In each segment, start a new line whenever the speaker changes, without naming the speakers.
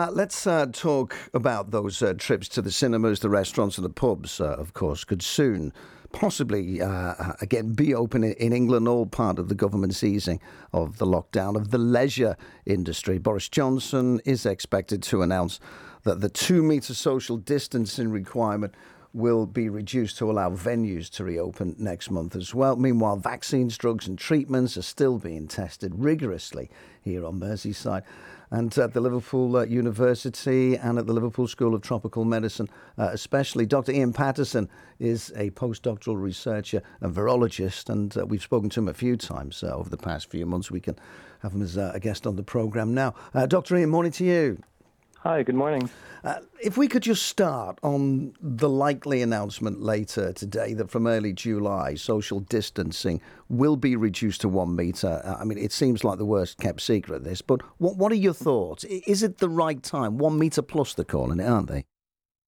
Let's talk about those trips to the cinemas, the restaurants, and the pubs. Of course, could soon, possibly, again be open in England. All part of the government's easing of the lockdown of the leisure industry. Boris Johnson is expected to announce that the 2 metre social distancing requirement will be reduced to allow venues to reopen next month as well. Meanwhile, vaccines, drugs and treatments are still being tested rigorously here on Merseyside. And at the Liverpool University and at the Liverpool School of Tropical Medicine especially, Dr. Ian Patterson is a postdoctoral researcher and virologist, and we've spoken to him a few times over the past few months. We can have him as a guest on the programme now. Dr. Ian, morning to you.
Hi, good morning.
If we could just start on the likely announcement later today that from early July, social distancing will be reduced to 1 metre. I mean, it seems like the worst kept secret, this, but what are your thoughts? Is it the right time? 1 metre plus they're calling it, aren't they?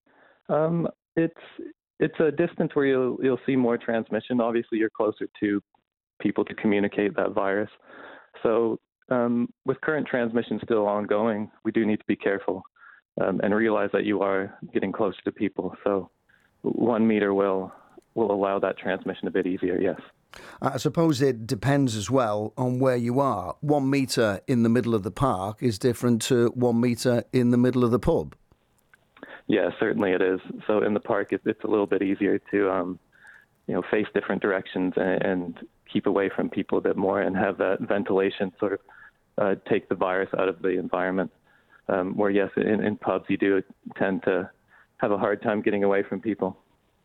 It's a distance where you'll see more transmission. Obviously, you're closer to people to communicate that virus. So with current transmission still ongoing, we do need to be careful and realize that you are getting closer to people. So 1 metre will allow that transmission a bit easier, yes.
I suppose it depends as well on where you are. 1 metre in the middle of the park is different to 1 metre in the middle of the pub.
Yeah, certainly it is. So in the park, it's a little bit easier to face different directions and keep away from people a bit more and have that ventilation sort of take the virus out of the environment. Where, yes, in pubs you do tend to have a hard time getting away from people.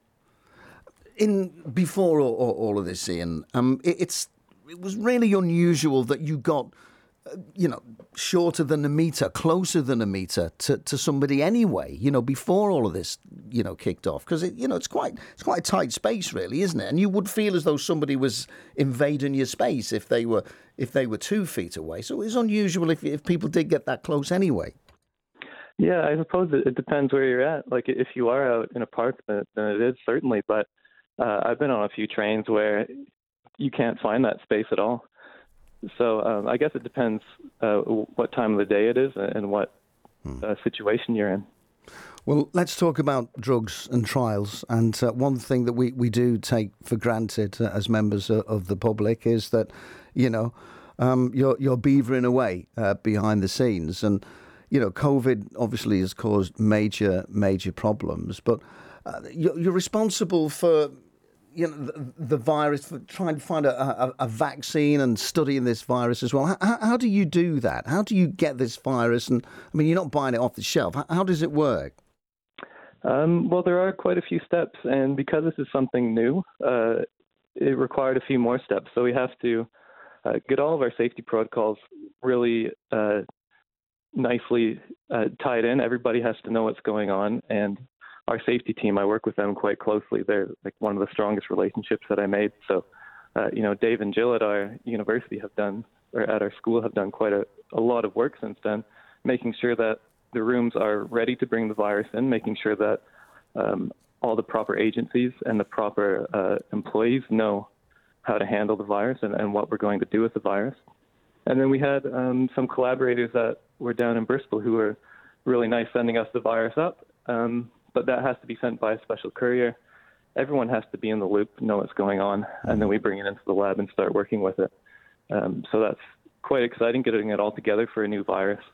Before all of this, Ian, it was really unusual that you got, shorter than a metre, closer than a metre to somebody anyway, before all of this, kicked off. Because, it's quite a tight space, really, isn't it? And you would feel as though somebody was invading your space if they were 2 feet away. So it's unusual if people did get that close anyway.
Yeah, I suppose it depends where you're at. Like, if you are out in a park, then it is, certainly. But I've been on a few trains where you can't find that space at all. So I guess it depends what time of the day it is and what situation you're in.
Well, let's talk about drugs and trials. And one thing that we do take for granted as members of the public is that, you're beavering away behind the scenes. And, COVID obviously has caused major problems. But you're responsible for the virus, for trying to find a vaccine and studying this virus as well. How do you do that? How do you get this virus? And I mean, you're not buying it off the shelf. How does it work?
Well, there are quite a few steps, and because this is something new, it required a few more steps. So we have to get all of our safety protocols really nicely tied in. Everybody has to know what's going on, and our safety team, I work with them quite closely. They're like one of the strongest relationships that I made. So, Dave and Jill at our university at our school have done quite a lot of work since then, making sure that the rooms are ready to bring the virus in, making sure that all the proper agencies and the proper employees know how to handle the virus and what we're going to do with the virus. And then we had some collaborators that were down in Bristol who were really nice sending us the virus up. But that has to be sent by a special courier. Everyone has to be in the loop, know what's going on, and then we bring it into the lab and start working with it. So that's quite exciting, getting it all together for a new virus.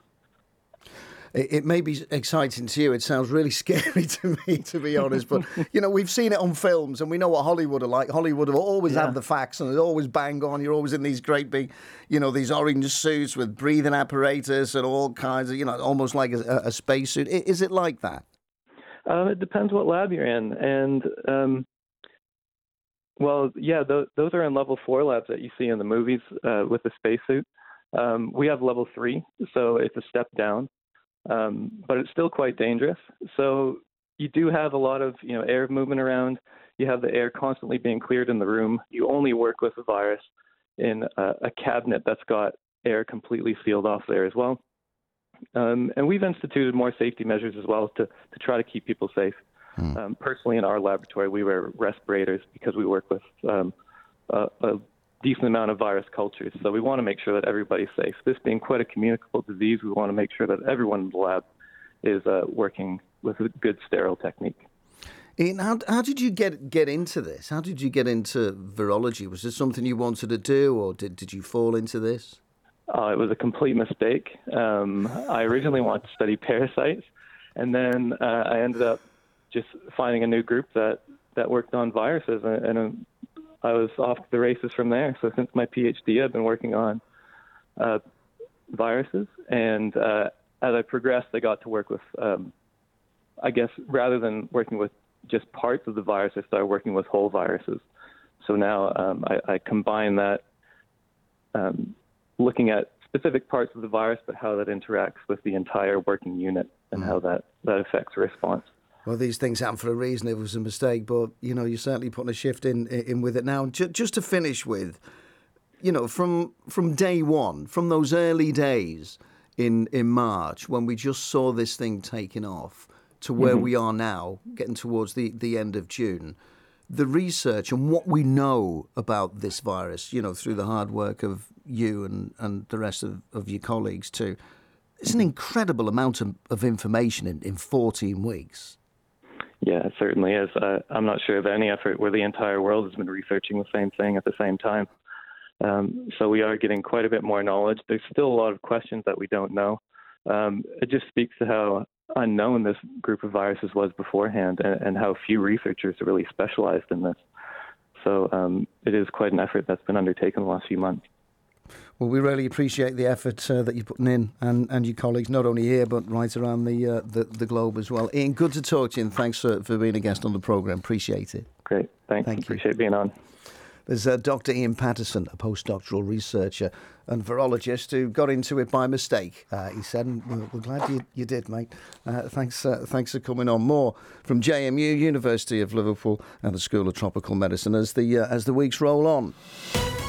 It may be exciting to you. It sounds really scary to me, to be honest. But, we've seen it on films and we know what Hollywood are like. Hollywood will always have the facts and it's always bang on. You're always in these great big, these orange suits with breathing apparatus and all kinds of, almost like a spacesuit. Is it like that?
It depends what lab you're in. And, those are in level 4 labs that you see in the movies with the spacesuit. We have level 3, so it's a step down. But it's still quite dangerous. So you do have a lot of, air movement around. You have the air constantly being cleared in the room. You only work with the virus in a cabinet that's got air completely sealed off there as well. And we've instituted more safety measures as well to try to keep people safe. Personally, in our laboratory, we wear respirators because we work with a decent amount of virus cultures. So we want to make sure that everybody's safe. This being quite a communicable disease, we want to make sure that everyone in the lab is working with a good sterile technique.
Ian, how did you get into this? How did you get into virology? Was this something you wanted to do, or did you fall into this?
It was a complete mistake. I originally wanted to study parasites, and then I ended up just finding a new group that worked on viruses, and I was off to the races from there. So since my PhD, I've been working on viruses, and as I progressed, I got to work with, I guess, rather than working with just parts of the virus, I started working with whole viruses. So now I combine that, looking at specific parts of the virus, but how that interacts with the entire working unit and how that affects response.
Well, these things happen for a reason. It was a mistake, but, you're certainly putting a shift in with it now. Just to finish with, from day one, from those early days in March, when we just saw this thing taking off, to where we are now, getting towards the end of June, the research and what we know about this virus, through the hard work of you and the rest of your colleagues too, it's an incredible amount of information in 14 weeks.
Yeah, it certainly is. I'm not sure of any effort where the entire world has been researching the same thing at the same time. So we are getting quite a bit more knowledge. There's still a lot of questions that we don't know. It just speaks to how unknown this group of viruses was beforehand, and how few researchers are really specialized in this. So it is quite an effort that's been undertaken the last few months.
Well, we really appreciate the effort that you're putting in, and your colleagues, not only here, but right around the globe as well. Ian, good to talk to you, and thanks for being a guest on the programme. Appreciate it.
Great. Thank you. Appreciate being on.
There's Dr. Ian Patterson, a postdoctoral researcher and virologist who got into it by mistake, he said, and we're glad you did, mate. Thanks for coming on. More from JMU, University of Liverpool, and the School of Tropical Medicine as the weeks roll on.